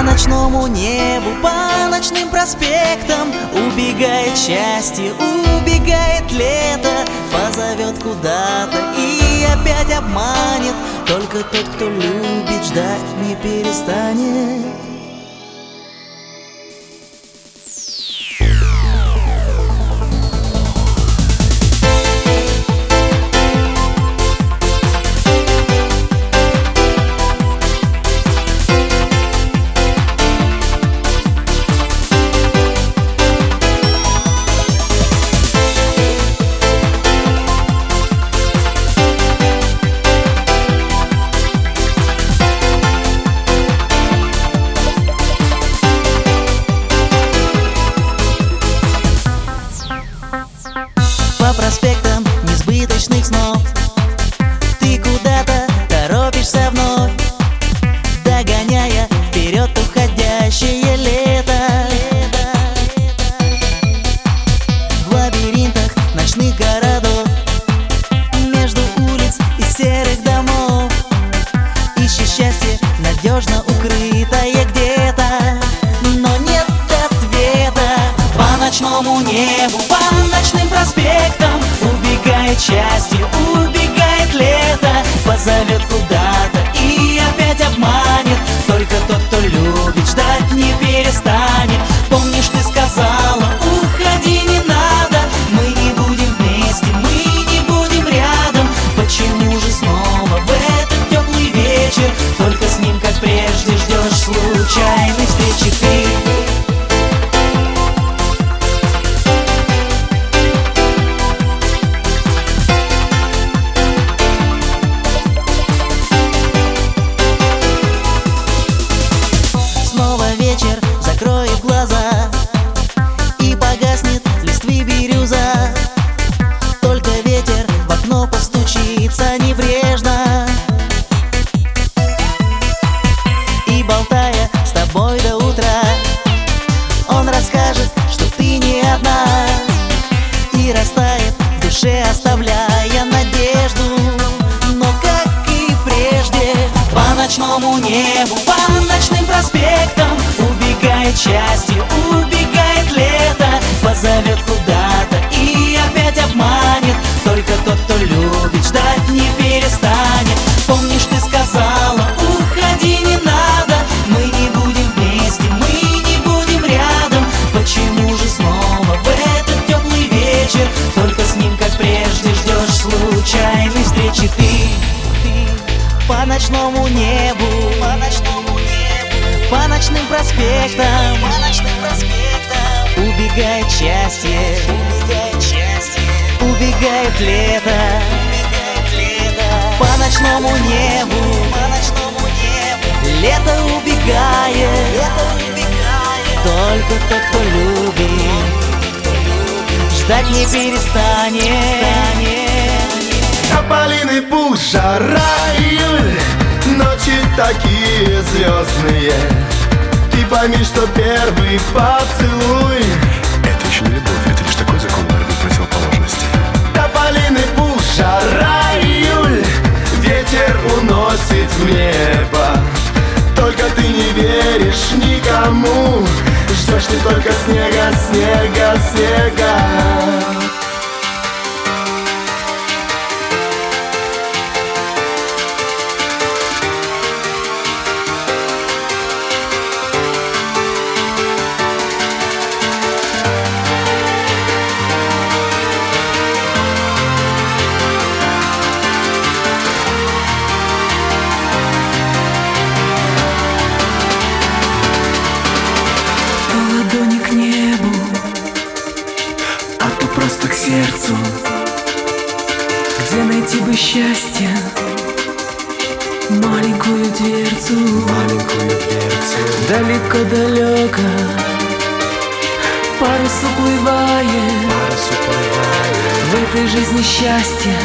ночному небу, по ночным проспектам убегает счастье, убегает лето, позовет куда-то и опять обманет. Только тот, кто любит, ждать не перестанет. По проспектам несбыточных снов ты куда-то торопишься вновь, догоняя вперед уходящее лето. В лабиринтах ночных городов, между улиц и серых домов, ищи счастье, надежно укрытое где-то, но нет ответа. По ночному небу, по ночным проспектам убегает счастье, убегает лето, позовет куда-то и опять обманет. Только тот, кто любит, ждать не перестанет. Помнишь, ты сказала, уходи, не надо, мы не будем вместе, мы не будем рядом. Почему же снова в этот теплый вечер только с ним, как прежде, ждешь случайной встречи ты? Закроет глаза и погаснет листвы бирюза. Только ветер в окно постучится небрежно, и, болтая с тобой до утра, он расскажет, что ты не одна, и растает в душе, оставляя надежду. Но как и прежде, по ночному небу, по ночным проспектам убегает счастье, убегает лето, позовет куда-то и опять обманет. Только тот, кто любит, ждать не перестанет. Помнишь, ты сказала, уходи, не надо, мы не будем вместе, мы не будем рядом. Почему же снова в этот теплый вечер только с ним, как прежде, ждешь случайной встречи ты? По ночному небу, по ночному небу, по ночным проспектам, по ночным проспектам убегает счастье, убегает счастье, убегает лето, убегает лето. По ночному небу, по ночному небу лето убегает, лето убегает. Только тот, кто любит, ждать не перестанет. Тополиный пух, жара, июль, ночи такие звездные. Ты пойми, что первый поцелуй — это еще не любовь, это лишь такой закон борьбы противоположностей. тополиный пух, жара, июль, ветер уносит в небо. Только ты не веришь никому, ждешь ты только снега, снега, снега. Ладони к небу, а то просто к сердцу. Где найти бы счастье? Маленькую дверцу, Маленькую дверцу, далеко-далеко парус уплывает. парус уплывает. В этой жизни счастья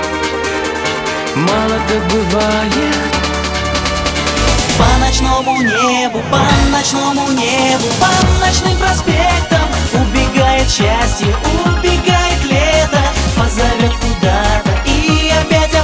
мало-то бывает. По ночному небу, по ночному небу, по ночным проспектам убегает счастье, убегает лето, позовет куда-то и опять